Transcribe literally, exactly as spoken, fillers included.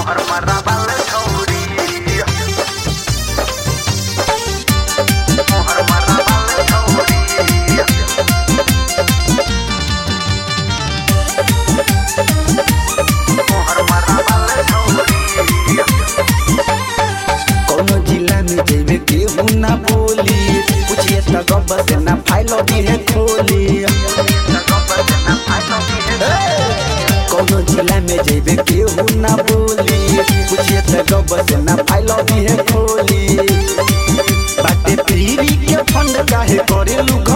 मोहर मरा बाल छौरी मोहर मरा बाल छौरी मोहर मरा बाल छौरी कोनो जिला में जेबे केहू ना बोली पूछिए त गब्बर से ना फाइल दी है खोली कोनो जिला में जेबे केहू ना बोली पूछिए त गब्बर से ना फाइल दी है खोली बाटे पीरी के फंड काहे करे लू